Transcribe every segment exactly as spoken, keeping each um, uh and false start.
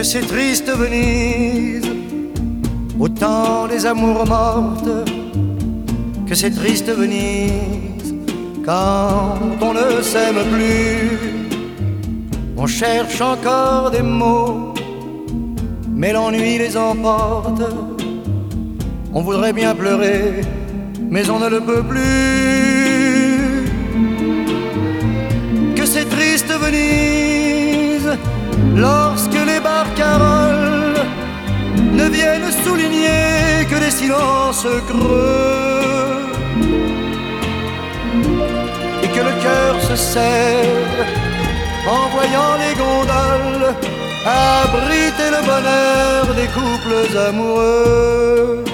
c'est triste Venise, au temps des amours mortes, que c'est triste Venise, quand on ne s'aime plus. On cherche encore des mots, mais l'ennui les emporte. On voudrait bien pleurer, mais on ne le peut plus. Que c'est triste Venise, lorsque les barcaroles ne viennent souligner que des silences creux, et que le cœur se serre en voyant les gondoles abriter le bonheur des couples amoureux.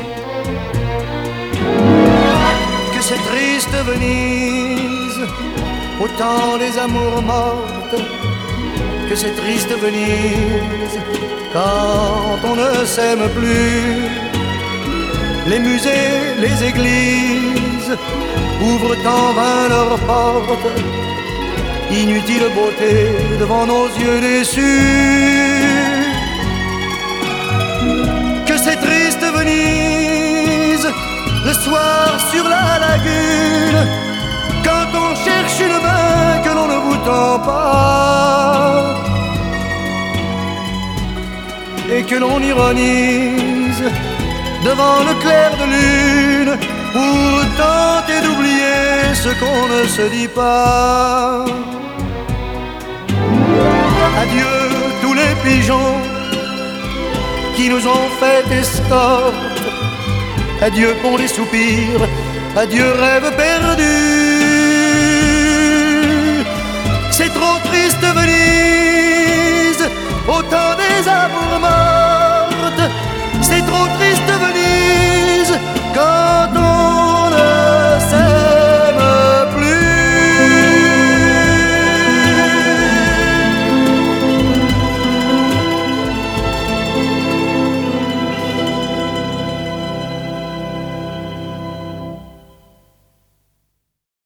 Que c'est triste Venise, au temps des amours mortes, que c'est triste Venise, quand on ne s'aime plus. Les musées, les églises ouvrent en vain leurs portes, inutile beauté devant nos yeux déçus. Que c'est triste Venise, le soir sur la lagune, quand on cherche une main que l'on ne vous tend pas, et que l'on ironise devant le clair de lune, pour tenter d'oublier ce qu'on ne se dit pas. Adieu tous les pigeons qui nous ont fait escorte, adieu pour les soupirs, adieu rêve perdu.